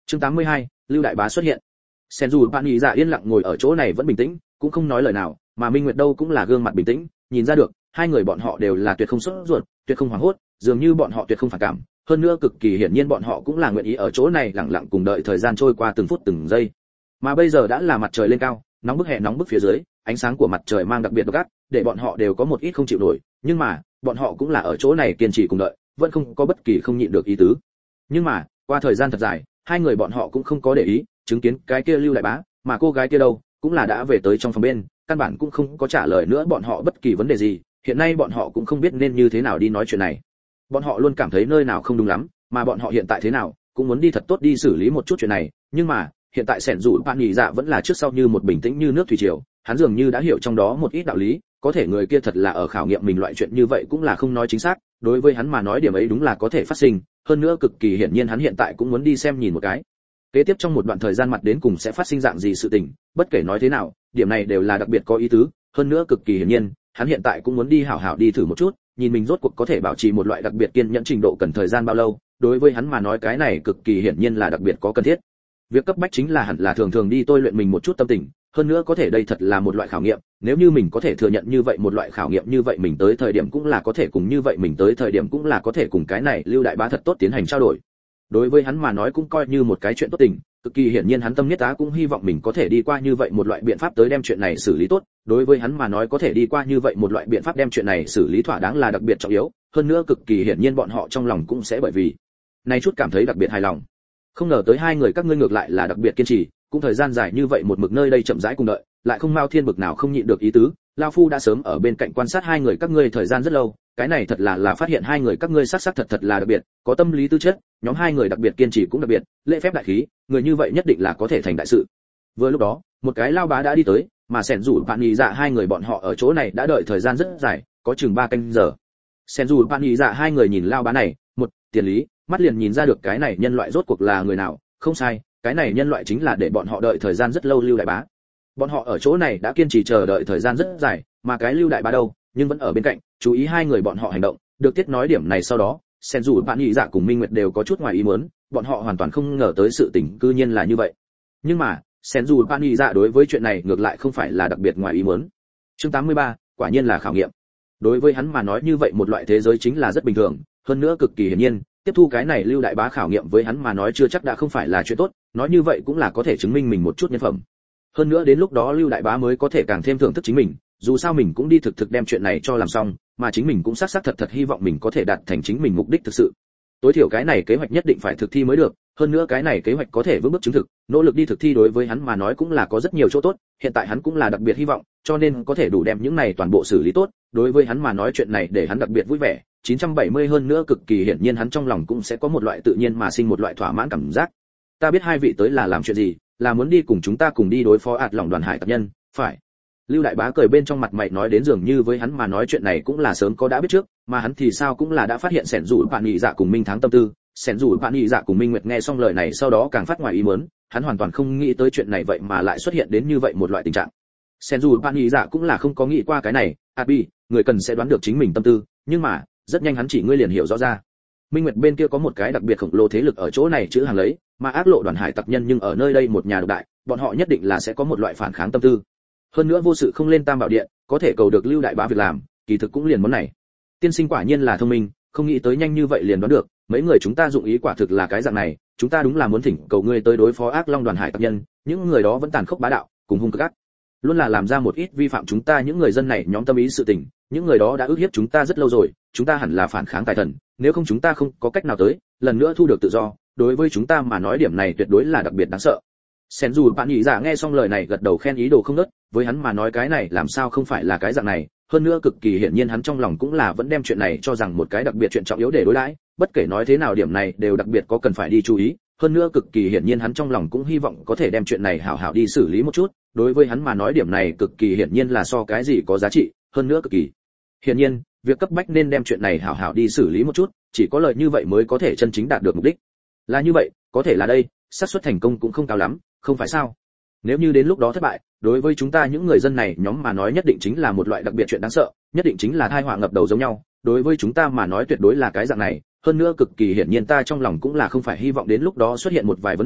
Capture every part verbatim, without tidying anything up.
Chương tám mươi hai, Lưu Đại Bá xuất hiện. Sen dù bạn nhị dạ yên lặng ngồi ở chỗ này vẫn bình tĩnh, cũng không nói lời nào, mà Minh Nguyệt đâu cũng là gương mặt bình tĩnh, nhìn ra được, hai người bọn họ đều là tuyệt không sốt ruột, tuyệt không hoảng hốt, dường như bọn họ tuyệt không phản cảm, hơn nữa cực kỳ hiển nhiên bọn họ cũng là nguyện ý ở chỗ này lặng lặng cùng đợi thời gian trôi qua từng phút từng giây. Mà bây giờ đã là mặt trời lên cao, nóng bức hè nóng bức phía dưới, ánh sáng của mặt trời mang đặc biệt độc ác, để bọn họ đều có một ít không chịu nổi, nhưng mà, bọn họ cũng là ở chỗ này kiên trì cùng đợi, vẫn không có bất kỳ không nhịn được ý tứ. Nhưng mà, qua thời gian thật dài, hai người bọn họ cũng không có để ý, chứng kiến cái kia Lưu Đại Bá, mà cô gái kia đâu, cũng là đã về tới trong phòng bên, căn bản cũng không có trả lời nữa bọn họ bất kỳ vấn đề gì, hiện nay bọn họ cũng không biết nên như thế nào đi nói chuyện này. Bọn họ luôn cảm thấy nơi nào không đúng lắm, mà bọn họ hiện tại thế nào, cũng muốn đi thật tốt đi xử lý một chút chuyện này, nhưng mà, hiện tại Sẻn Dụ Bạn Nhị Dạ vẫn là trước sau như một bình tĩnh như nước thủy triều, hắn dường như đã hiểu trong đó một ít đạo lý, có thể người kia thật là ở khảo nghiệm mình loại chuyện như vậy cũng là không nói chính xác, đối với hắn mà nói điểm ấy đúng là có thể phát sinh, hơn nữa cực kỳ hiển nhiên hắn hiện tại cũng muốn đi xem nhìn một cái. Kế tiếp trong một đoạn thời gian mặt đến cùng sẽ phát sinh dạng gì sự tình, bất kể nói thế nào, điểm này đều là đặc biệt có ý tứ, hơn nữa cực kỳ hiển nhiên, hắn hiện tại cũng muốn đi hảo hảo đi thử một chút, nhìn mình rốt cuộc có thể bảo trì một loại đặc biệt kiên nhẫn trình độ cần thời gian bao lâu, đối với hắn mà nói cái này cực kỳ hiển nhiên là đặc biệt có cần thiết. Việc cấp bách chính là hẳn là thường thường đi tôi luyện mình một chút tâm tình, hơn nữa có thể đây thật là một loại khảo nghiệm, nếu như mình có thể thừa nhận như vậy một loại khảo nghiệm như vậy mình tới thời điểm cũng là có thể cùng như vậy mình tới thời điểm cũng là có thể cùng cái này Lưu Đại Bá thật tốt tiến hành trao đổi. Đối với hắn mà nói cũng coi như một cái chuyện tốt tình, cực kỳ hiển nhiên hắn tâm nhất tá cũng hy vọng mình có thể đi qua như vậy một loại biện pháp tới đem chuyện này xử lý tốt, đối với hắn mà nói có thể đi qua như vậy một loại biện pháp đem chuyện này xử lý thỏa đáng là đặc biệt trọng yếu, hơn nữa cực kỳ hiển nhiên bọn họ trong lòng cũng sẽ bởi vì này chút cảm thấy đặc biệt hài lòng. Không ngờ tới hai người các ngươi ngược lại là đặc biệt kiên trì, cũng thời gian dài như vậy một mực nơi đây chậm rãi cùng đợi, lại không Mao Thiên bực nào không nhịn được ý tứ, lão phu đã sớm ở bên cạnh quan sát hai người các ngươi thời gian rất lâu, cái này thật là là phát hiện hai người các ngươi sắc sắc thật thật là đặc biệt, có tâm lý tư chất, nhóm hai người đặc biệt kiên trì cũng đặc biệt, lễ phép đại khí, người như vậy nhất định là có thể thành đại sự. Vừa lúc đó, một cái lao bá đã đi tới, mà Sẻn Dụ Bạn Nhị Dạ hai người bọn họ ở chỗ này đã đợi thời gian rất dài, có chừng ba canh giờ. Sẻn Dụ Bạn Nhị Dạ hai người nhìn lao bá này, một, tiền lý, mắt liền nhìn ra được cái này nhân loại rốt cuộc là người nào, không sai, cái này nhân loại chính là để bọn họ đợi thời gian rất lâu Lưu Đại Bá. Bọn họ ở chỗ này đã kiên trì chờ đợi thời gian rất dài, mà cái Lưu Đại Bá đâu, nhưng vẫn ở bên cạnh, chú ý hai người bọn họ hành động, được tiết nói điểm này sau đó, Sen dù Bạn Nhị Dạ cùng Minh Nguyệt đều có chút ngoài ý muốn, bọn họ hoàn toàn không ngờ tới sự tình cư nhiên là như vậy. Nhưng mà, Sen dù Bạn Nhị Dạ đối với chuyện này ngược lại không phải là đặc biệt ngoài ý muốn. Chương tám mươi ba, quả nhiên là khảo nghiệm. Đối với hắn mà nói như vậy một loại thế giới chính là rất bình thường, hơn nữa cực kỳ hiển nhiên, tiếp thu cái này Lưu Đại Bá khảo nghiệm với hắn mà nói chưa chắc đã không phải là chuyện tốt, nói như vậy cũng là có thể chứng minh mình một chút nhân phẩm. Hơn nữa đến lúc đó Lưu Đại Bá mới có thể càng thêm thưởng thức chính mình, dù sao mình cũng đi thực thực đem chuyện này cho làm xong, mà chính mình cũng xác xác thật thật hy vọng mình có thể đạt thành chính mình mục đích thực sự. Tối thiểu cái này kế hoạch nhất định phải thực thi mới được, hơn nữa cái này kế hoạch có thể vững bước chứng thực, nỗ lực đi thực thi đối với hắn mà nói cũng là có rất nhiều chỗ tốt, hiện tại hắn cũng là đặc biệt hy vọng, cho nên có thể đủ đem những này toàn bộ xử lý tốt, đối với hắn mà nói chuyện này để hắn đặc biệt vui vẻ. chín trăm bảy mươi hơn nữa cực kỳ hiển nhiên hắn trong lòng cũng sẽ có một loại tự nhiên mà sinh một loại thỏa mãn cảm giác. Ta biết hai vị tới là làm chuyện gì, là muốn đi cùng chúng ta cùng đi đối phó ạt lỏng đoàn hải tặc nhân, phải. Lưu Đại Bá cười bên trong mặt mày nói đến dường như với hắn mà nói chuyện này cũng là sớm có đã biết trước, mà hắn thì sao cũng là đã phát hiện Sẻn Dụ Bạn Nhị Dạ cùng Minh Tháng tâm tư. Sẻn Dụ Bạn Nhị Dạ cùng Minh Nguyệt nghe xong lời này sau đó càng phát ngoài ý muốn, hắn hoàn toàn không nghĩ tới chuyện này vậy mà lại xuất hiện đến như vậy một loại tình trạng. Sẻn Dụ Bạn Nhị Dạ cũng là không có nghĩ qua cái này, Abi, người cần sẽ đoán được chính mình tâm tư, nhưng mà rất nhanh hắn chỉ ngươi liền hiểu rõ ra. Minh Nguyệt bên kia có một cái đặc biệt khổng lồ thế lực ở chỗ này chữ hàng lấy, mà ác lộ đoàn hải tặc nhân nhưng ở nơi đây một nhà độc đại, bọn họ nhất định là sẽ có một loại phản kháng tâm tư. Hơn nữa vô sự không lên Tam Bảo Điện, có thể cầu được Lưu Đại Bá việc làm, kỳ thực cũng liền món này. Tiên sinh quả nhiên là thông minh, không nghĩ tới nhanh như vậy liền đoán được, mấy người chúng ta dụng ý quả thực là cái dạng này, chúng ta đúng là muốn thỉnh cầu ngươi tới đối phó ác long đoàn hải tặc nhân, những người đó vẫn tàn khốc bá đạo, cùng hung cực ác, luôn là làm ra một ít vi phạm chúng ta những người dân này nhóm tâm ý sự tình, những người đó đã ức hiếp chúng ta rất lâu rồi, chúng ta hẳn là phản kháng tài thần, nếu không chúng ta không có cách nào tới lần nữa thu được tự do, đối với chúng ta mà nói điểm này tuyệt đối là đặc biệt đáng sợ. Sen dù Bạn Nhị Dạ nghe xong lời này gật đầu khen ý đồ không ngớt, với hắn mà nói cái này làm sao không phải là cái dạng này, hơn nữa cực kỳ hiển nhiên hắn trong lòng cũng là vẫn đem chuyện này cho rằng một cái đặc biệt chuyện trọng yếu để đối đãi, bất kể nói thế nào điểm này đều đặc biệt có cần phải đi chú ý, hơn nữa cực kỳ hiển nhiên hắn trong lòng cũng hy vọng có thể đem chuyện này hảo hảo đi xử lý một chút, đối với hắn mà nói điểm này cực kỳ hiển nhiên là so cái gì có giá trị, hơn nữa cực kỳ hiển nhiên, việc cấp bách nên đem chuyện này hảo hảo đi xử lý một chút, chỉ có lợi như vậy mới có thể chân chính đạt được mục đích. Là như vậy, có thể là đây, xác suất thành công cũng không cao lắm, không phải sao? Nếu như đến lúc đó thất bại, đối với chúng ta những người dân này nhóm mà nói nhất định chính là một loại đặc biệt chuyện đáng sợ, nhất định chính là tai họa ngập đầu giống nhau, đối với chúng ta mà nói tuyệt đối là cái dạng này, hơn nữa cực kỳ hiển nhiên ta trong lòng cũng là không phải hy vọng đến lúc đó xuất hiện một vài vấn đề,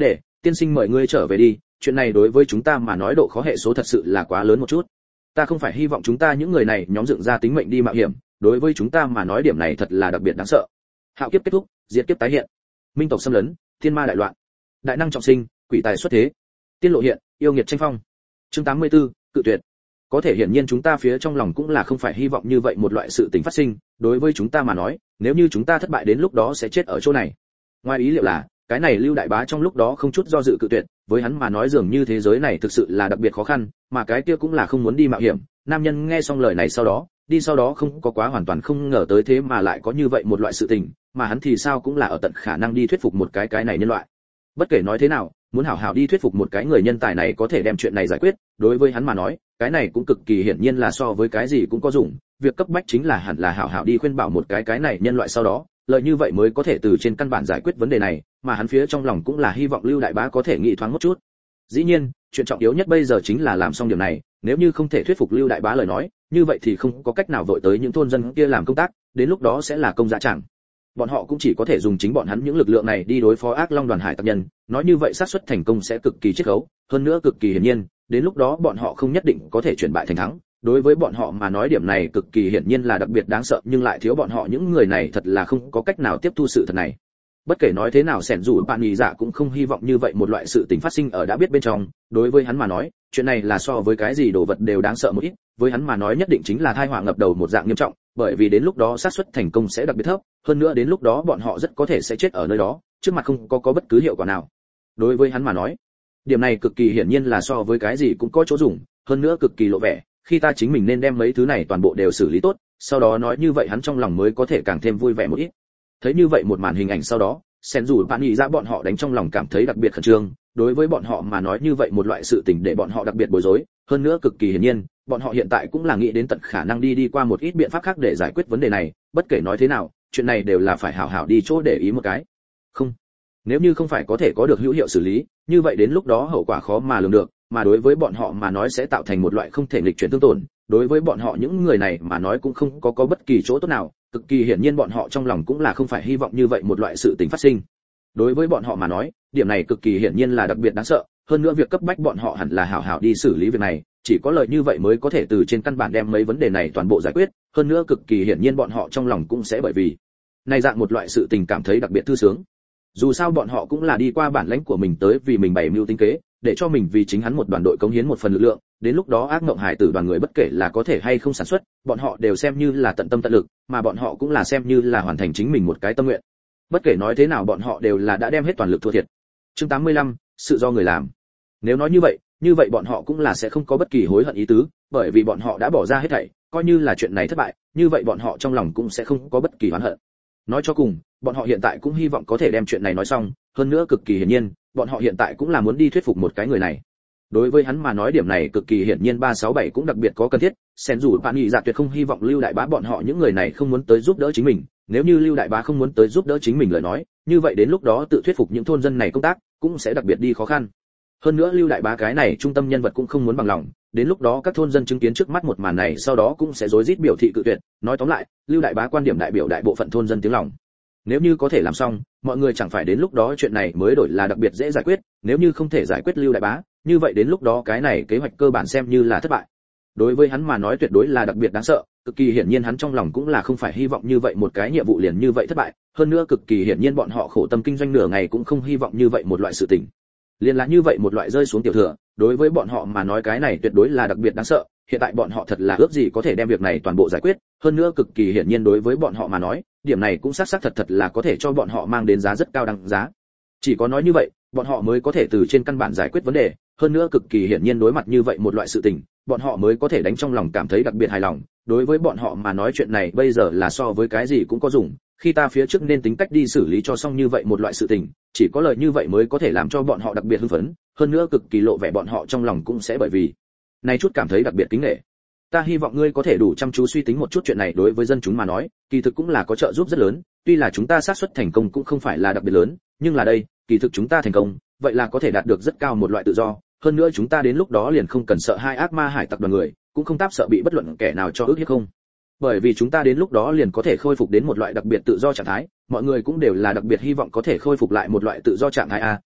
tiên sinh mời ngươi trở về đi, chuyện này đối với chúng ta mà nói độ khó hệ số thật sự là quá lớn một chút. Ta không phải hy vọng chúng ta những người này nhóm dựng ra tính mệnh đi mạo hiểm, đối với chúng ta mà nói điểm này thật là đặc biệt đáng sợ. Hạo kiếp kết thúc, diệt kiếp tái hiện. Minh tộc xâm lấn, thiên ma đại loạn. Đại năng trọng sinh, quỷ tài xuất thế. Tiên lộ hiện, yêu nghiệt tranh phong. Chương tám mươi tư, cự tuyệt. Có thể hiển nhiên chúng ta phía trong lòng cũng là không phải hy vọng như vậy một loại sự tình phát sinh, đối với chúng ta mà nói, nếu như chúng ta thất bại đến lúc đó sẽ chết ở chỗ này. Ngoài ý liệu là, cái này Lưu đại bá trong lúc đó không chút do dự cự tuyệt, với hắn mà nói dường như thế giới này thực sự là đặc biệt khó khăn, mà cái kia cũng là không muốn đi mạo hiểm. Nam nhân nghe xong lời này sau đó, đi sau đó không có quá hoàn toàn không ngờ tới thế mà lại có như vậy một loại sự tình, mà hắn thì sao cũng là ở tận khả năng đi thuyết phục một cái cái này nhân loại. Bất kể nói thế nào, muốn hảo hảo đi thuyết phục một cái người nhân tài này có thể đem chuyện này giải quyết, đối với hắn mà nói, cái này cũng cực kỳ hiển nhiên là so với cái gì cũng có dụng, việc cấp bách chính là hẳn là hảo hảo đi khuyên bảo một cái cái này nhân loại sau đó, lợi như vậy mới có thể từ trên căn bản giải quyết vấn đề này, mà hắn phía trong lòng cũng là hy vọng Lưu đại bá có thể nghĩ thoáng một chút. Dĩ nhiên, chuyện trọng yếu nhất bây giờ chính là làm xong điều này, nếu như không thể thuyết phục Lưu đại bá lời nói, như vậy thì không có cách nào vội tới những thôn dân kia làm công tác, đến lúc đó sẽ là công dạ chẳng. Bọn họ cũng chỉ có thể dùng chính bọn hắn những lực lượng này đi đối phó ác long đoàn hải tặc nhân, nói như vậy xác suất thành công sẽ cực kỳ chiết khấu, hơn nữa cực kỳ hiển nhiên, đến lúc đó bọn họ không nhất định có thể chuyển bại thành thắng. Đối với bọn họ mà nói điểm này cực kỳ hiển nhiên là đặc biệt đáng sợ, nhưng lại thiếu bọn họ những người này thật là không có cách nào tiếp thu sự thật này. Bất kể nói thế nào Sẻn Dù Bạn Nhị Dạ cũng không hy vọng như vậy một loại sự tình phát sinh ở đã biết bên trong, đối với hắn mà nói, chuyện này là so với cái gì đồ vật đều đáng sợ một ít, với hắn mà nói nhất định chính là tai họa ngập đầu một dạng nghiêm trọng, bởi vì đến lúc đó xác suất thành công sẽ đặc biệt thấp, hơn nữa đến lúc đó bọn họ rất có thể sẽ chết ở nơi đó, trước mặt không có có bất cứ hiệu quả nào. Đối với hắn mà nói, điểm này cực kỳ hiển nhiên là so với cái gì cũng có chỗ dùng, hơn nữa cực kỳ lộ vẻ, khi ta chính mình nên đem mấy thứ này toàn bộ đều xử lý tốt, sau đó nói như vậy hắn trong lòng mới có thể càng thêm vui vẻ một ít. Thấy như vậy một màn hình ảnh sau đó, Sẻn Dù Bạn Nhị Dạ bọn họ đánh trong lòng cảm thấy đặc biệt khẩn trương, đối với bọn họ mà nói như vậy một loại sự tình để bọn họ đặc biệt bối rối, hơn nữa cực kỳ hiển nhiên, bọn họ hiện tại cũng là nghĩ đến tận khả năng đi đi qua một ít biện pháp khác để giải quyết vấn đề này, bất kể nói thế nào, chuyện này đều là phải hảo hảo đi chỗ để ý một cái. Không, nếu như không phải có thể có được hữu hiệu xử lý, như vậy đến lúc đó hậu quả khó mà lường được, mà đối với bọn họ mà nói sẽ tạo thành một loại không thể nghịch chuyển tương tổn, đối với bọn họ những người này mà nói cũng không có có bất kỳ chỗ tốt nào, cực kỳ hiển nhiên bọn họ trong lòng cũng là không phải hy vọng như vậy một loại sự tình phát sinh. Đối với bọn họ mà nói, điểm này cực kỳ hiển nhiên là đặc biệt đáng sợ, hơn nữa việc cấp bách bọn họ hẳn là hảo hảo đi xử lý việc này, chỉ có lợi như vậy mới có thể từ trên căn bản đem mấy vấn đề này toàn bộ giải quyết, hơn nữa cực kỳ hiển nhiên bọn họ trong lòng cũng sẽ bởi vì này dạng một loại sự tình cảm thấy đặc biệt thư sướng. Dù sao bọn họ cũng là đi qua bản lãnh của mình tới vì mình bày mưu tính kế, để cho mình vì chính hắn một đoàn đội cống hiến một phần lực lượng, đến lúc đó ác ngộng hải tử đoàn người bất kể là có thể hay không sản xuất, bọn họ đều xem như là tận tâm tận lực, mà bọn họ cũng là xem như là hoàn thành chính mình một cái tâm nguyện. Bất kể nói thế nào bọn họ đều là đã đem hết toàn lực thua thiệt. Chương tám mươi lăm, sự do người làm. Nếu nói như vậy, như vậy bọn họ cũng là sẽ không có bất kỳ hối hận ý tứ, bởi vì bọn họ đã bỏ ra hết thảy, coi như là chuyện này thất bại, như vậy bọn họ trong lòng cũng sẽ không có bất kỳ oán hận. Nói cho cùng, bọn họ hiện tại cũng hy vọng có thể đem chuyện này nói xong, hơn nữa cực kỳ hiển nhiên, bọn họ hiện tại cũng là muốn đi thuyết phục một cái người này. Đối với hắn mà nói điểm này cực kỳ hiển nhiên ba sáu bảy cũng đặc biệt có cần thiết, Sẻn Dù Bạn Nhị Dạ tuyệt không hy vọng Lưu đại bá bọn họ những người này không muốn tới giúp đỡ chính mình, nếu như Lưu đại bá không muốn tới giúp đỡ chính mình lời nói, như vậy đến lúc đó tự thuyết phục những thôn dân này công tác cũng sẽ đặc biệt đi khó khăn. Hơn nữa Lưu đại bá cái này trung tâm nhân vật cũng không muốn bằng lòng, đến lúc đó các thôn dân chứng kiến trước mắt một màn này sau đó cũng sẽ rối rít biểu thị cự tuyệt, nói tóm lại, Lưu đại bá quan điểm đại biểu đại bộ phận thôn dân tiếng lòng. Nếu như có thể làm xong, mọi người chẳng phải đến lúc đó chuyện này mới đổi là đặc biệt dễ giải quyết, nếu như không thể giải quyết Lưu đại bá, như vậy đến lúc đó cái này kế hoạch cơ bản xem như là thất bại. Đối với hắn mà nói tuyệt đối là đặc biệt đáng sợ, cực kỳ hiển nhiên hắn trong lòng cũng là không phải hy vọng như vậy một cái nhiệm vụ liền như vậy thất bại, hơn nữa cực kỳ hiển nhiên bọn họ khổ tâm kinh doanh nửa ngày cũng không hy vọng như vậy một loại sự tình. Liên là như vậy một loại rơi xuống tiểu thừa, đối với bọn họ mà nói cái này tuyệt đối là đặc biệt đáng sợ, hiện tại bọn họ thật là ước gì có thể đem việc này toàn bộ giải quyết, hơn nữa cực kỳ hiển nhiên đối với bọn họ mà nói, điểm này cũng xác xác thật thật là có thể cho bọn họ mang đến giá rất cao đẳng giá. Chỉ có nói như vậy, bọn họ mới có thể từ trên căn bản giải quyết vấn đề, hơn nữa cực kỳ hiển nhiên đối mặt như vậy một loại sự tình, bọn họ mới có thể đánh trong lòng cảm thấy đặc biệt hài lòng. Đối với bọn họ mà nói chuyện này bây giờ là so với cái gì cũng có dùng, khi ta phía trước nên tính cách đi xử lý cho xong như vậy một loại sự tình, chỉ có lời như vậy mới có thể làm cho bọn họ đặc biệt hưng phấn, hơn nữa cực kỳ lộ vẻ bọn họ trong lòng cũng sẽ bởi vì này chút cảm thấy đặc biệt kính nể. Ta hy vọng ngươi có thể đủ chăm chú suy tính một chút chuyện này, đối với dân chúng mà nói, kỳ thực cũng là có trợ giúp rất lớn, tuy là chúng ta xác suất thành công cũng không phải là đặc biệt lớn, nhưng là đây, kỳ thực chúng ta thành công, vậy là có thể đạt được rất cao một loại tự do, hơn nữa chúng ta đến lúc đó liền không cần sợ hai ác ma hải tặc đoàn người, cũng không táp sợ bị bất luận kẻ nào cho ức hiếp không. Bởi vì chúng ta đến lúc đó liền có thể khôi phục đến một loại đặc biệt tự do trạng thái, mọi người cũng đều là đặc biệt hy vọng có thể khôi phục lại một loại tự do trạng thái a,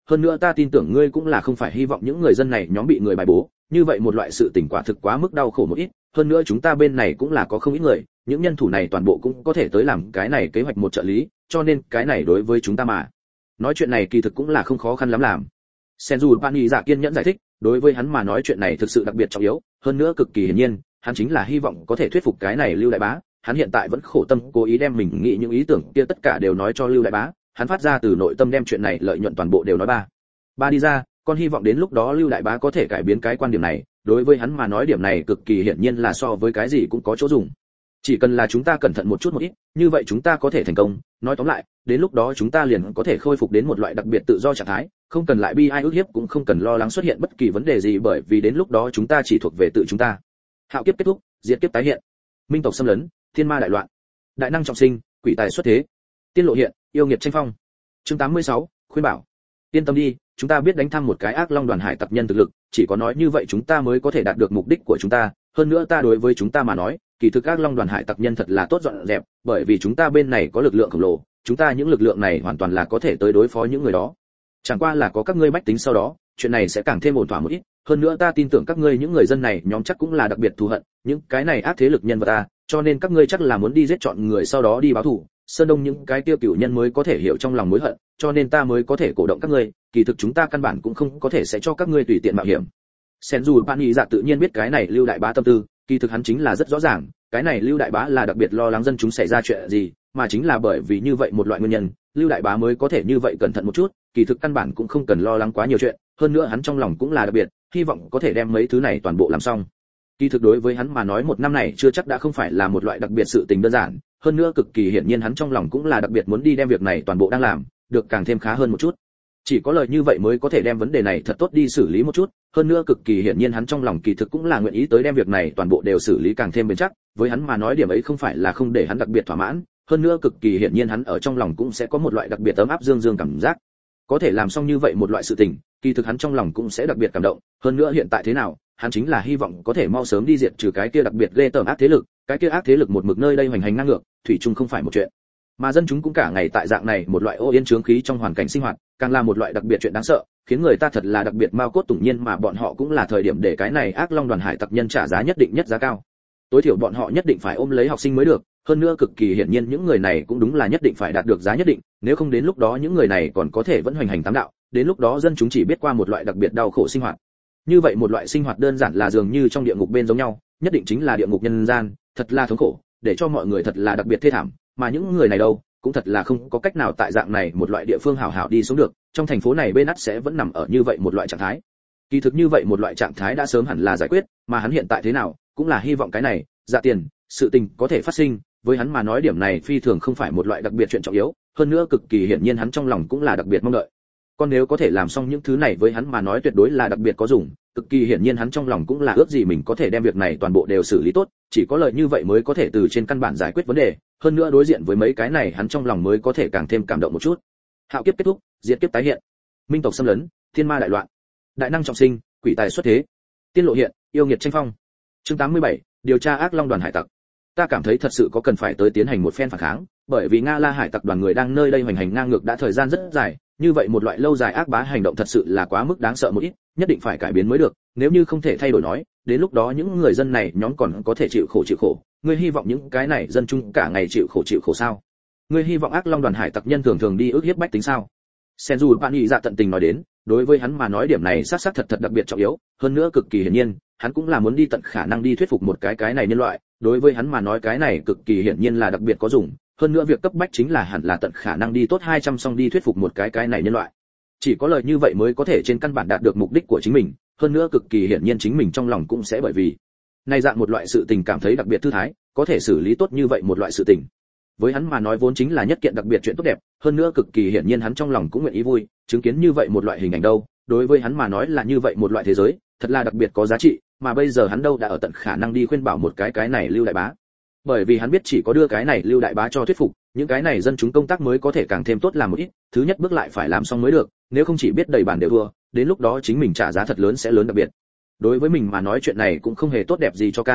hơn nữa ta tin tưởng ngươi cũng là không phải hy vọng những người dân này nhóm bị người bài bố, như vậy một loại sự tình quả thực quá mức đau khổ một ít, hơn nữa chúng ta bên này cũng là có không ít người, những nhân thủ này toàn bộ cũng có thể tới làm cái này kế hoạch một trợ lý, cho nên cái này đối với chúng ta mà nói chuyện này kỳ thực cũng là không khó khăn lắm làm. Senju Pani giả kiên nhẫn giải thích, đối với hắn mà nói chuyện này thực sự đặc biệt trọng yếu, hơn nữa cực kỳ hiển nhiên, hắn chính là hy vọng có thể thuyết phục cái này Lưu đại bá, hắn hiện tại vẫn khổ tâm cố ý đem mình nghĩ những ý tưởng kia tất cả đều nói cho Lưu đại bá, hắn phát ra từ nội tâm đem chuyện này lợi nhuận toàn bộ đều nói ba. Ba đi ra, con hy vọng đến lúc đó Lưu đại bá có thể cải biến cái quan điểm này, đối với hắn mà nói điểm này cực kỳ hiển nhiên là so với cái gì cũng có chỗ dùng. Chỉ cần là chúng ta cẩn thận một chút một ít, như vậy chúng ta có thể thành công, nói tóm lại, đến lúc đó chúng ta liền có thể khôi phục đến một loại đặc biệt tự do trạng thái, không cần lại bi ai ức hiếp cũng không cần lo lắng xuất hiện bất kỳ vấn đề gì bởi vì đến lúc đó chúng ta chỉ thuộc về tự chúng ta. Hạo kiếp kết thúc, diệt kiếp tái hiện. Minh tộc xâm lấn, thiên ma đại loạn. Đại năng trọng sinh, quỷ tài xuất thế. Tiên lộ hiện, yêu nghiệt tranh phong. Chương tám mươi sáu, khuyên bảo. Yên tâm đi, chúng ta biết đánh thăm một cái ác long đoàn hải tặc nhân thực lực, chỉ có nói như vậy chúng ta mới có thể đạt được mục đích của chúng ta, hơn nữa ta đối với chúng ta mà nói, kỳ thực ác long đoàn hải tặc nhân thật là tốt dọn dẹp, bởi vì chúng ta bên này có lực lượng khổng lồ, chúng ta những lực lượng này hoàn toàn là có thể tới đối phó những người đó. Chẳng qua là có các ngươi bách tính sau đó, chuyện này sẽ càng thêm ổn thỏa một ít, hơn nữa ta tin tưởng các ngươi những người dân này nhóm chắc cũng là đặc biệt thù hận, những cái này ác thế lực nhân vật ta, cho nên các ngươi chắc là muốn đi giết chọn người sau đó đi báo thù. Sơn Đông những cái tiêu cửu nhân mới có thể hiểu trong lòng mối hận, cho nên ta mới có thể cổ động các ngươi, kỳ thực chúng ta căn bản cũng không có thể sẽ cho các ngươi tùy tiện mạo hiểm. Senju Pani dạ tự nhiên biết cái này Lưu đại bá tâm tư, kỳ thực hắn chính là rất rõ ràng, cái này Lưu đại bá là đặc biệt lo lắng dân chúng xảy ra chuyện gì, mà chính là bởi vì như vậy một loại nguyên nhân, Lưu đại bá mới có thể như vậy cẩn thận một chút, kỳ thực căn bản cũng không cần lo lắng quá nhiều chuyện, hơn nữa hắn trong lòng cũng là đặc biệt, hy vọng có thể đem mấy thứ này toàn bộ làm xong. Kỳ thực đối với hắn mà nói một năm này chưa chắc đã không phải là một loại đặc biệt sự tình đơn giản, hơn nữa cực kỳ hiển nhiên hắn trong lòng cũng là đặc biệt muốn đi đem việc này toàn bộ đang làm, được càng thêm khá hơn một chút. Chỉ có lời như vậy mới có thể đem vấn đề này thật tốt đi xử lý một chút, hơn nữa cực kỳ hiển nhiên hắn trong lòng kỳ thực cũng là nguyện ý tới đem việc này toàn bộ đều xử lý càng thêm bền chắc, với hắn mà nói điểm ấy không phải là không để hắn đặc biệt thỏa mãn, hơn nữa cực kỳ hiển nhiên hắn ở trong lòng cũng sẽ có một loại đặc biệt ấm áp dương dương cảm giác. Có thể làm xong như vậy một loại sự tình, kỳ thực hắn trong lòng cũng sẽ đặc biệt cảm động, hơn nữa hiện tại thế nào, hắn chính là hy vọng có thể mau sớm đi diệt trừ cái kia đặc biệt ghê tởm ác thế lực, cái kia ác thế lực một mực nơi đây hoành hành ngang ngược, thủy chung không phải một chuyện. Mà dân chúng cũng cả ngày tại dạng này một loại ô yên chướng khí trong hoàn cảnh sinh hoạt, càng là một loại đặc biệt chuyện đáng sợ, khiến người ta thật là đặc biệt mao cốt tủng nhiên mà bọn họ cũng là thời điểm để cái này ác long đoàn hải tặc nhân trả giá nhất định nhất giá cao. Tối thiểu bọn họ nhất định phải ôm lấy học sinh mới được, hơn nữa cực kỳ hiển nhiên những người này cũng đúng là nhất định phải đạt được giá nhất định, nếu không đến lúc đó những người này còn có thể vẫn hoành hành tám đạo, đến lúc đó dân chúng chỉ biết qua một loại đặc biệt đau khổ sinh hoạt. Như vậy một loại sinh hoạt đơn giản là dường như trong địa ngục bên giống nhau, nhất định chính là địa ngục nhân gian, thật là thống khổ, để cho mọi người thật là đặc biệt thê thảm, mà những người này đâu, cũng thật là không có cách nào tại dạng này một loại địa phương hảo hảo đi xuống được, trong thành phố này bên ắt sẽ vẫn nằm ở như vậy một loại trạng thái. Kỳ thực như vậy một loại trạng thái đã sớm hẳn là giải quyết, mà hắn hiện tại thế nào, cũng là hy vọng cái này, dạ tiền, sự tình có thể phát sinh, với hắn mà nói điểm này phi thường không phải một loại đặc biệt chuyện trọng yếu, hơn nữa cực kỳ hiển nhiên hắn trong lòng cũng là đặc biệt mong đợi. Còn nếu có thể làm xong những thứ này với hắn mà nói tuyệt đối là đặc biệt có dùng, cực kỳ hiển nhiên hắn trong lòng cũng là ước gì mình có thể đem việc này toàn bộ đều xử lý tốt, chỉ có lợi như vậy mới có thể từ trên căn bản giải quyết vấn đề, hơn nữa đối diện với mấy cái này hắn trong lòng mới có thể càng thêm cảm động một chút. Hạo kiếp kết thúc, diệt kiếp tái hiện. Minh tộc xâm lấn, thiên ma đại loạn. Đại năng trọng sinh, quỷ tài xuất thế. Tiên lộ hiện, yêu nghiệt tranh phong. Chương tám mươi bảy, điều tra ác long đoàn hải tặc. Ta cảm thấy thật sự có cần phải tới tiến hành một phen phản kháng, bởi vì Nga La hải tặc đoàn người đang nơi đây hoành hành ngang ngược đã thời gian rất dài, như vậy một loại lâu dài ác bá hành động thật sự là quá mức đáng sợ một ít, nhất định phải cải biến mới được, nếu như không thể thay đổi nói, đến lúc đó những người dân này nhóm còn có thể chịu khổ chịu khổ, ngươi hy vọng những cái này dân chúng cả ngày chịu khổ chịu khổ sao? Ngươi hy vọng ác long đoàn hải tặc nhân thường thường đi ức hiếp bách tính sao? Senju Pani dạ tận tình nói đến, đối với hắn mà nói điểm này xác xác thật thật đặc biệt trọng yếu, hơn nữa cực kỳ hiển nhiên, hắn cũng là muốn đi tận khả năng đi thuyết phục một cái cái này nhân loại, đối với hắn mà nói cái này cực kỳ hiển nhiên là đặc biệt có dùng, hơn nữa việc cấp bách chính là hẳn là tận khả năng đi tốt hai trăm xong đi thuyết phục một cái cái này nhân loại. Chỉ có lời như vậy mới có thể trên căn bản đạt được mục đích của chính mình, hơn nữa cực kỳ hiển nhiên chính mình trong lòng cũng sẽ bởi vì này dạng một loại sự tình cảm thấy đặc biệt thư thái, có thể xử lý tốt như vậy một loại sự tình. Với hắn mà nói vốn chính là nhất kiện đặc biệt chuyện tốt đẹp, hơn nữa cực kỳ hiển nhiên hắn trong lòng cũng nguyện ý vui, chứng kiến như vậy một loại hình ảnh đâu, đối với hắn mà nói là như vậy một loại thế giới, thật là đặc biệt có giá trị, mà bây giờ hắn đâu đã ở tận khả năng đi khuyên bảo một cái cái này Lưu đại bá. Bởi vì hắn biết chỉ có đưa cái này Lưu đại bá cho thuyết phục, những cái này dân chúng công tác mới có thể càng thêm tốt làm một ít, thứ nhất bước lại phải làm xong mới được, nếu không chỉ biết đầy bản đều thua, đến lúc đó chính mình trả giá thật lớn sẽ lớn đặc biệt. Đối với mình mà nói chuyện này cũng không hề tốt đẹp gì cho cam,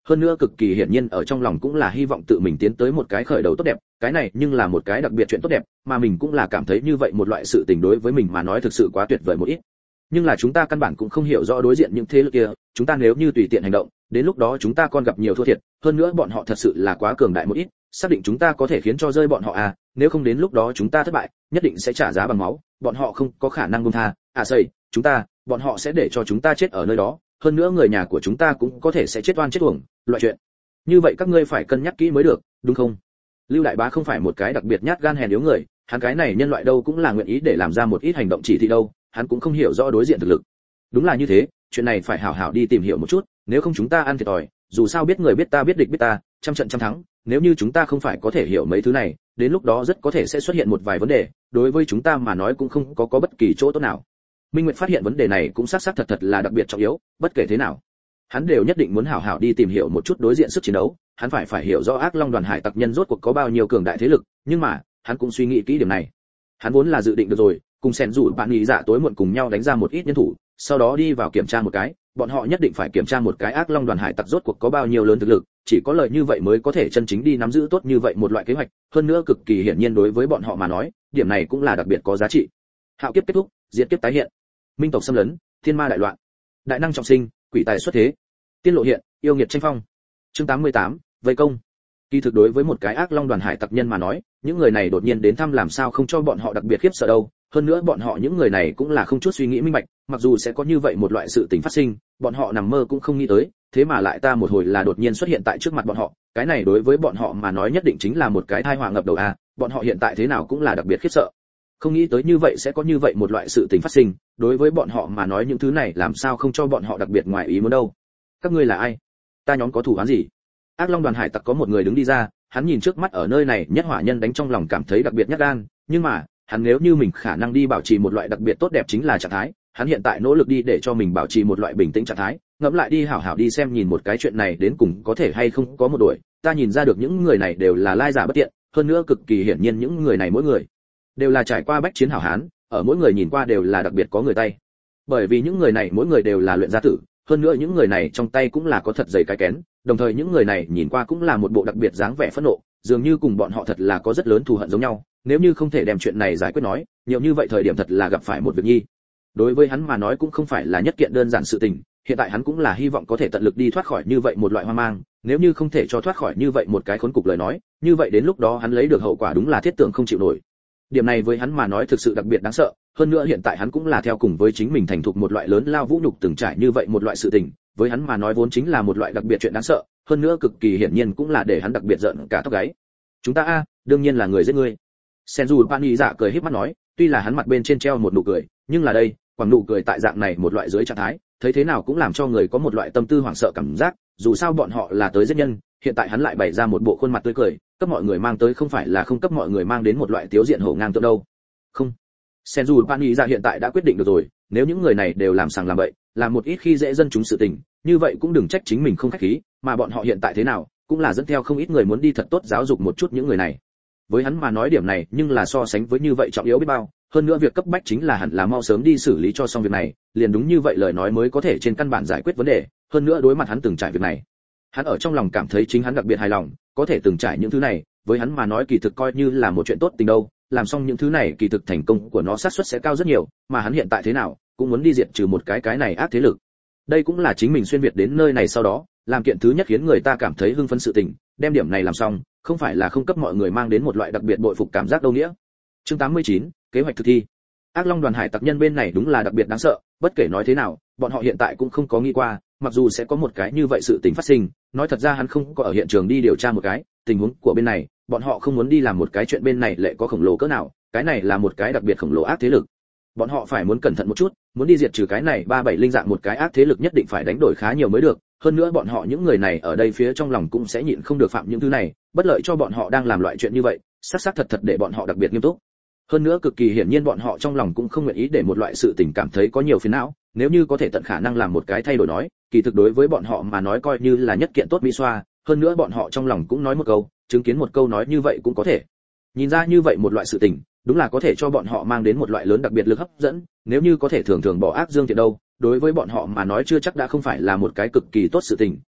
hơn nữa cực kỳ hiển nhiên ở trong lòng cũng là hy vọng tự mình tiến tới một cái khởi đầu tốt đẹp, cái này nhưng là một cái đặc biệt chuyện tốt đẹp, mà mình cũng là cảm thấy như vậy một loại sự tình đối với mình mà nói thực sự quá tuyệt vời một ít. Nhưng là chúng ta căn bản cũng không hiểu rõ đối diện những thế lực kia, chúng ta nếu như tùy tiện hành động, đến lúc đó chúng ta còn gặp nhiều thua thiệt, hơn nữa bọn họ thật sự là quá cường đại một ít, xác định chúng ta có thể khiến cho rơi bọn họ à, nếu không đến lúc đó chúng ta thất bại, nhất định sẽ trả giá bằng máu, bọn họ không có khả năng buông tha, à xây, chúng ta, bọn họ sẽ để cho chúng ta chết ở nơi đó, hơn nữa người nhà của chúng ta cũng có thể sẽ chết oan chết uổng, loại chuyện như vậy các ngươi phải cân nhắc kỹ mới được, đúng không? Lưu Đại Bá không phải một cái đặc biệt nhát gan hèn yếu người, hắn cái này nhân loại đâu cũng là nguyện ý để làm ra một ít hành động chỉ thị đâu, hắn cũng không hiểu rõ đối diện thực lực. Đúng là như thế, chuyện này phải hảo hảo đi tìm hiểu một chút, nếu không chúng ta ăn thiệt thòi, dù sao biết người biết ta biết địch biết ta, trăm trận trăm thắng, nếu như chúng ta không phải có thể hiểu mấy thứ này, đến lúc đó rất có thể sẽ xuất hiện một vài vấn đề, đối với chúng ta mà nói cũng không có có bất kỳ chỗ tốt nào. Minh Nguyệt phát hiện vấn đề này cũng xác xác thật thật là đặc biệt trọng yếu, bất kể thế nào, hắn đều nhất định muốn hảo hảo đi tìm hiểu một chút đối diện sức chiến đấu, hắn phải phải hiểu rõ Ác Long đoàn hải tặc nhân rốt cuộc có bao nhiêu cường đại thế lực, nhưng mà, hắn cũng suy nghĩ kỹ điểm này. Hắn vốn là dự định được rồi, cùng Sẻn Dụ bạn nghĩ dạ tối muộn cùng nhau đánh ra một ít nhân thủ, sau đó đi vào kiểm tra một cái, bọn họ nhất định phải kiểm tra một cái Ác Long đoàn hải tặc rốt cuộc có bao nhiêu lớn thực lực, chỉ có lợi như vậy mới có thể chân chính đi nắm giữ tốt như vậy một loại kế hoạch, hơn nữa cực kỳ hiển nhiên đối với bọn họ mà nói, điểm này cũng là đặc biệt có giá trị. Hạo kiếp kết thúc, diệt kiếp tái hiện. Minh tộc xâm lấn, thiên ma đại loạn. Đại năng trọng sinh, quỷ tài xuất thế. Tiên lộ hiện, yêu nghiệt tranh phong. Chương tám mươi tám, vây công. Kỳ thực đối với một cái Ác Long đoàn hải tặc nhân mà nói, những người này đột nhiên đến thăm làm sao không cho bọn họ đặc biệt khiếp sợ đâu, hơn nữa bọn họ những người này cũng là không chút suy nghĩ minh bạch, mặc dù sẽ có như vậy một loại sự tình phát sinh, bọn họ nằm mơ cũng không nghĩ tới, thế mà lại ta một hồi là đột nhiên xuất hiện tại trước mặt bọn họ, cái này đối với bọn họ mà nói nhất định chính là một cái tai họa ngập đầu a, bọn họ hiện tại thế nào cũng là đặc biệt khiếp sợ. Không nghĩ tới như vậy sẽ có như vậy một loại sự tình phát sinh, đối với bọn họ mà nói những thứ này làm sao không cho bọn họ đặc biệt ngoài ý muốn đâu. Các ngươi là ai? Ta nhóm có thủ án gì? Ác Long đoàn hải tặc có một người đứng đi ra, hắn nhìn trước mắt ở nơi này nhất hỏa nhân đánh trong lòng cảm thấy đặc biệt nhát gan, nhưng mà, hắn nếu như mình khả năng đi bảo trì một loại đặc biệt tốt đẹp chính là trạng thái, hắn hiện tại nỗ lực đi để cho mình bảo trì một loại bình tĩnh trạng thái, ngẫm lại đi hảo hảo đi xem nhìn một cái chuyện này đến cùng có thể hay không có một đuổi, ta nhìn ra được những người này đều là lai giả bất tiện, hơn nữa cực kỳ hiển nhiên những người này mỗi người đều là trải qua bách chiến hảo hán, ở mỗi người nhìn qua đều là đặc biệt có người tay. Bởi vì những người này mỗi người đều là luyện gia tử, hơn nữa những người này trong tay cũng là có thật dày cái kén, đồng thời những người này nhìn qua cũng là một bộ đặc biệt dáng vẻ phẫn nộ, dường như cùng bọn họ thật là có rất lớn thù hận giống nhau, nếu như không thể đem chuyện này giải quyết nói, nhiều như vậy thời điểm thật là gặp phải một việc nhi. Đối với hắn mà nói cũng không phải là nhất kiện đơn giản sự tình, hiện tại hắn cũng là hy vọng có thể tận lực đi thoát khỏi như vậy một loại hoang mang, nếu như không thể cho thoát khỏi như vậy một cái khốn cục lời nói, như vậy đến lúc đó hắn lấy được hậu quả đúng là thiết tưởng không chịu nổi. Điểm này với hắn mà nói thực sự đặc biệt đáng sợ, hơn nữa hiện tại hắn cũng là theo cùng với chính mình thành thục một loại lớn lao vũ nhục từng trải như vậy một loại sự tình, với hắn mà nói vốn chính là một loại đặc biệt chuyện đáng sợ, hơn nữa cực kỳ hiển nhiên cũng là để hắn đặc biệt giận cả tóc gáy. Chúng ta a, đương nhiên là người giết ngươi. Senju Pani dạ cười híp mắt nói, tuy là hắn mặt bên trên treo một nụ cười, nhưng là đây, quẳng nụ cười tại dạng này một loại dưới trạng thái, thấy thế nào cũng làm cho người có một loại tâm tư hoảng sợ cảm giác, dù sao bọn họ là tới giết nhân, hiện tại hắn lại bày ra một bộ khuôn mặt tươi cười, cấp mọi người mang tới không phải là không cấp mọi người mang đến một loại tiếu diện hổ ngang tượng đâu. Không. Senju Pani dạ hiện tại đã quyết định được rồi, nếu những người này đều làm sằng làm bậy, làm một ít khi dễ dân chúng sự tình, như vậy cũng đừng trách chính mình không khách khí, mà bọn họ hiện tại thế nào, cũng là dẫn theo không ít người muốn đi thật tốt giáo dục một chút những người này. Với hắn mà nói điểm này, nhưng là so sánh với như vậy trọng yếu biết bao, hơn nữa việc cấp bách chính là hẳn là mau sớm đi xử lý cho xong việc này, liền đúng như vậy lời nói mới có thể trên căn bản giải quyết vấn đề, hơn nữa đối mặt hắn từng trải việc này. Hắn ở trong lòng cảm thấy chính hắn đặc biệt hài lòng, có thể từng trải những thứ này, với hắn mà nói kỳ thực coi như là một chuyện tốt tình đâu, làm xong những thứ này kỳ thực thành công của nó xác suất sẽ cao rất nhiều, mà hắn hiện tại thế nào, cũng muốn đi diệt trừ một cái cái này ác thế lực. Đây cũng là chính mình xuyên việt đến nơi này sau đó, làm kiện thứ nhất khiến người ta cảm thấy hưng phấn sự tình, đem điểm này làm xong, không phải là không cấp mọi người mang đến một loại đặc biệt bội phục cảm giác đâu nghĩa. Chương tám mươi chín, kế hoạch thực thi. Ác Long đoàn hải tặc nhân bên này đúng là đặc biệt đáng sợ, bất kể nói thế nào, bọn họ hiện tại cũng không có nghĩ qua, mặc dù sẽ có một cái như vậy sự tình phát sinh, nói thật ra hắn không có ở hiện trường đi điều tra một cái, tình huống của bên này, bọn họ không muốn đi làm một cái chuyện bên này lệ có khổng lồ cỡ nào, cái này là một cái đặc biệt khổng lồ ác thế lực. Bọn họ phải muốn cẩn thận một chút, muốn đi diệt trừ cái này ba bảy linh dạng một cái ác thế lực nhất định phải đánh đổi khá nhiều mới được, hơn nữa bọn họ những người này ở đây phía trong lòng cũng sẽ nhịn không được phạm những thứ này, bất lợi cho bọn họ đang làm loại chuyện như vậy, xác xác thật thật để bọn họ đặc biệt nghiêm túc. Hơn nữa cực kỳ hiển nhiên bọn họ trong lòng cũng không nguyện ý để một loại sự tình cảm thấy có nhiều phiền não, nếu như có thể tận khả năng làm một cái thay đổi nói, kỳ thực đối với bọn họ mà nói coi như là nhất kiện tốt mỹ xoa, hơn nữa bọn họ trong lòng cũng nói một câu, chứng kiến một câu nói như vậy cũng có thể. Nhìn ra như vậy một loại sự tình, đúng là có thể cho bọn họ mang đến một loại lớn đặc biệt lực hấp dẫn, nếu như có thể thường thường bỏ ác dương thiện đâu, đối với bọn họ mà nói chưa chắc đã không phải là một cái cực kỳ tốt sự tình,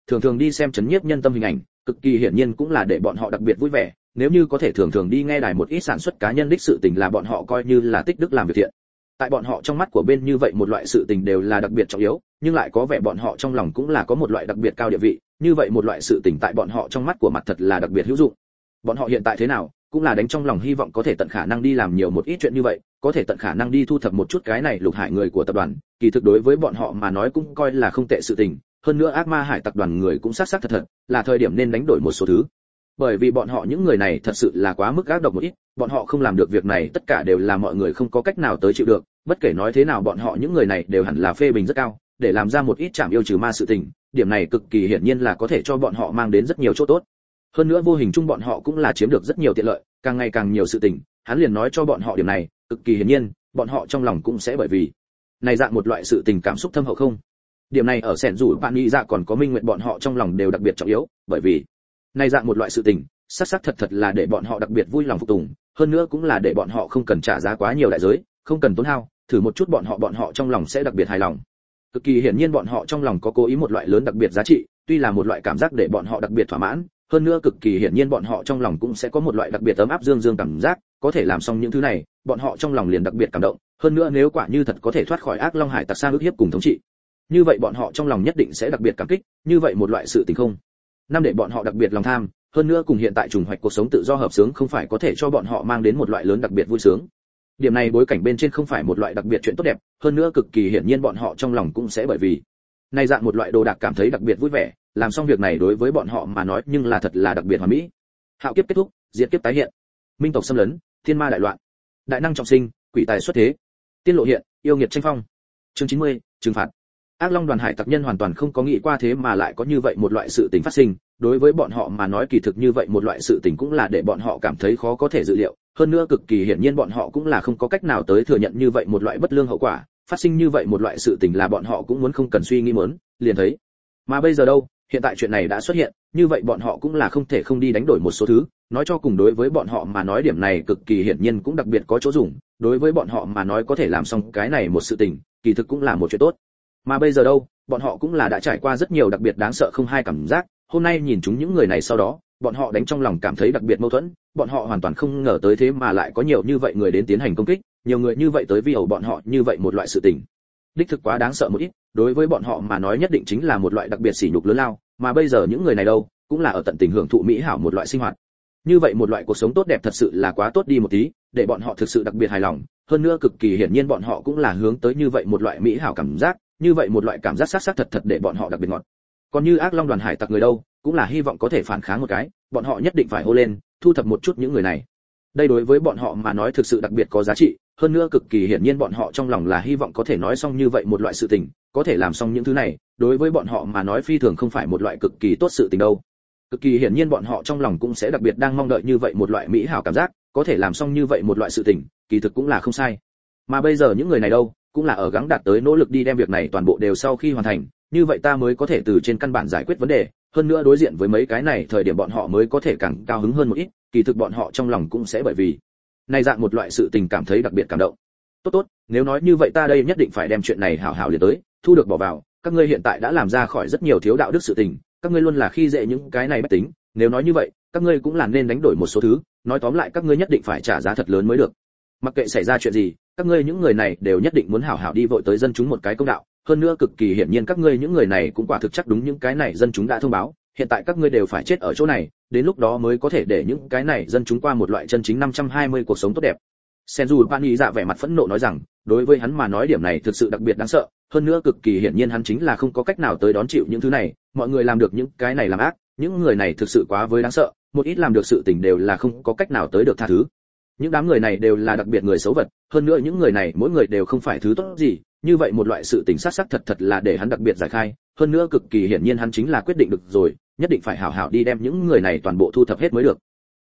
thường thường đi xem chấn nhiếp nhân tâm hình ảnh, cực kỳ hiển nhiên cũng là để bọn họ đặc biệt vui vẻ, nếu như có thể thường thường đi nghe đài một ít sản xuất cá nhân đích sự tình là bọn họ coi như là tích đức làm việc thiện. Tại bọn họ trong mắt của bên như vậy một loại sự tình đều là đặc biệt trọng yếu, nhưng lại có vẻ bọn họ trong lòng cũng là có một loại đặc biệt cao địa vị, như vậy một loại sự tình tại bọn họ trong mắt của mặt thật là đặc biệt hữu dụng. Bọn họ hiện tại thế nào, cũng là đánh trong lòng hy vọng có thể tận khả năng đi làm nhiều một ít chuyện như vậy, có thể tận khả năng đi thu thập một chút cái này lục hải người của tập đoàn, kỳ thực đối với bọn họ mà nói cũng coi là không tệ sự tình, hơn nữa ác ma hải tập đoàn người cũng xác xác thật thật, là thời điểm nên đánh đổi một số thứ. Bởi vì bọn họ những người này thật sự là quá mức ác độc một ít, bọn họ không làm được việc này tất cả đều là mọi người không có cách nào tới chịu được, bất kể nói thế nào bọn họ những người này đều hẳn là phê bình rất cao, để làm ra một ít chạm yêu trừ ma sự tình, điểm này cực kỳ hiển nhiên là có thể cho bọn họ mang đến rất nhiều chỗ tốt. Hơn nữa vô hình chung bọn họ cũng là chiếm được rất nhiều tiện lợi, càng ngày càng nhiều sự tình, hắn liền nói cho bọn họ điểm này, cực kỳ hiển nhiên, bọn họ trong lòng cũng sẽ bởi vì này dạng một loại sự tình cảm xúc thâm hậu không. Điểm này ở sẻn rủ bạn nghĩ dạ còn có minh nguyện bọn họ trong lòng đều đặc biệt trọng yếu, bởi vì này dạng một loại sự tình, xác xác thật thật là để bọn họ đặc biệt vui lòng phục tùng, hơn nữa cũng là để bọn họ không cần trả giá quá nhiều đại giới, không cần tốn hao, thử một chút bọn họ bọn họ trong lòng sẽ đặc biệt hài lòng. Cực kỳ hiển nhiên bọn họ trong lòng có cố ý một loại lớn đặc biệt giá trị, tuy là một loại cảm giác để bọn họ đặc biệt thỏa mãn, hơn nữa cực kỳ hiển nhiên bọn họ trong lòng cũng sẽ có một loại đặc biệt ấm áp dương dương cảm giác, có thể làm xong những thứ này, bọn họ trong lòng liền đặc biệt cảm động, hơn nữa nếu quả như thật có thể thoát khỏi ác long hải tặc sang ức hiếp cùng thống trị, như vậy bọn họ trong lòng nhất định sẽ đặc biệt cảm kích, như vậy một loại sự tình không. Năm để bọn họ đặc biệt lòng tham, hơn nữa cùng hiện tại trùng hoạch cuộc sống tự do hợp sướng không phải có thể cho bọn họ mang đến một loại lớn đặc biệt vui sướng. Điểm này bối cảnh bên trên không phải một loại đặc biệt chuyện tốt đẹp, hơn nữa cực kỳ hiển nhiên bọn họ trong lòng cũng sẽ bởi vì này dạng một loại đồ đạc cảm thấy đặc biệt vui vẻ, làm xong việc này đối với bọn họ mà nói nhưng là thật là đặc biệt hoàn mỹ. Hạo kiếp kết thúc, diệt kiếp tái hiện, minh tộc xâm lấn, thiên ma đại loạn, đại năng trọng sinh, quỷ tài xuất thế, tiên lộ hiện, yêu nghiệt tranh phong. Chương chín mươi, trừng phạt. Ác Long đoàn hải tặc nhân hoàn toàn không có nghĩ qua thế mà lại có như vậy một loại sự tình phát sinh, đối với bọn họ mà nói kỳ thực như vậy một loại sự tình cũng là để bọn họ cảm thấy khó có thể dự liệu, hơn nữa cực kỳ hiển nhiên bọn họ cũng là không có cách nào tới thừa nhận như vậy một loại bất lương hậu quả, phát sinh như vậy một loại sự tình là bọn họ cũng muốn không cần suy nghĩ muốn, liền thấy. Mà bây giờ đâu, hiện tại chuyện này đã xuất hiện, như vậy bọn họ cũng là không thể không đi đánh đổi một số thứ, nói cho cùng đối với bọn họ mà nói điểm này cực kỳ hiển nhiên cũng đặc biệt có chỗ dùng, đối với bọn họ mà nói có thể làm xong cái này một sự tình, kỳ thực cũng là một chuyện tốt. Mà bây giờ đâu, bọn họ cũng là đã trải qua rất nhiều đặc biệt đáng sợ không hai cảm giác, hôm nay nhìn chúng những người này sau đó, bọn họ đánh trong lòng cảm thấy đặc biệt mâu thuẫn, bọn họ hoàn toàn không ngờ tới thế mà lại có nhiều như vậy người đến tiến hành công kích, nhiều người như vậy tới vi ẩu bọn họ như vậy một loại sự tình. Đích thực quá đáng sợ một ít, đối với bọn họ mà nói nhất định chính là một loại đặc biệt sỉ nhục lớn lao, mà bây giờ những người này đâu, cũng là ở tận tình hưởng thụ mỹ hảo một loại sinh hoạt. Như vậy một loại cuộc sống tốt đẹp thật sự là quá tốt đi một tí, để bọn họ thực sự đặc biệt hài lòng, hơn nữa cực kỳ hiển nhiên bọn họ cũng là hướng tới như vậy một loại mỹ hảo cảm giác, như vậy một loại cảm giác sát sát thật thật để bọn họ đặc biệt ngọt. Còn như Ác Long đoàn hải tặc người đâu, cũng là hy vọng có thể phản kháng một cái, bọn họ nhất định phải hô lên, thu thập một chút những người này. Đây đối với bọn họ mà nói thực sự đặc biệt có giá trị, hơn nữa cực kỳ hiển nhiên bọn họ trong lòng là hy vọng có thể nói xong như vậy một loại sự tình, có thể làm xong những thứ này, đối với bọn họ mà nói phi thường không phải một loại cực kỳ tốt sự tình đâu. Cực kỳ hiển nhiên bọn họ trong lòng cũng sẽ đặc biệt đang mong đợi như vậy một loại mỹ hảo cảm giác, có thể làm xong như vậy một loại sự tình, kỳ thực cũng là không sai. Mà bây giờ những người này đâu, cũng là ở gắng đạt tới nỗ lực đi đem việc này toàn bộ đều sau khi hoàn thành, như vậy ta mới có thể từ trên căn bản giải quyết vấn đề, hơn nữa đối diện với mấy cái này thời điểm bọn họ mới có thể càng cao hứng hơn một ít, kỳ thực bọn họ trong lòng cũng sẽ bởi vì này dạng một loại sự tình cảm thấy đặc biệt cảm động. Tốt tốt, nếu nói như vậy ta đây nhất định phải đem chuyện này hảo hảo liền tới, thu được bỏ vào, các ngươi hiện tại đã làm ra khỏi rất nhiều thiếu đạo đức sự tình, các ngươi luôn là khi dễ những cái này bất tính, nếu nói như vậy, các ngươi cũng là nên đánh đổi một số thứ, nói tóm lại các ngươi nhất định phải trả giá thật lớn mới được. Mặc kệ xảy ra chuyện gì, các ngươi những người này đều nhất định muốn hảo hảo đi vội tới dân chúng một cái công đạo, hơn nữa cực kỳ hiển nhiên các ngươi những người này cũng quả thực chắc đúng những cái này dân chúng đã thông báo, hiện tại các ngươi đều phải chết ở chỗ này, đến lúc đó mới có thể để những cái này dân chúng qua một loại chân chính năm trăm hai mươi cuộc sống tốt đẹp. Senju Pani dạ vẻ mặt phẫn nộ nói rằng, đối với hắn mà nói điểm này thực sự đặc biệt đáng sợ, hơn nữa cực kỳ hiển nhiên hắn chính là không có cách nào tới đón chịu những thứ này, mọi người làm được những cái này làm ác, những người này thực sự quá với đáng sợ, một ít làm được sự tình đều là không có cách nào tới được tha thứ. Những đám người này đều là đặc biệt người xấu vật, hơn nữa những người này mỗi người đều không phải thứ tốt gì, như vậy một loại sự tình sát sắc thật thật là để hắn đặc biệt giải khai, hơn nữa cực kỳ hiển nhiên hắn chính là quyết định được rồi, nhất định phải hảo hảo đi đem những người này toàn bộ thu thập hết mới được.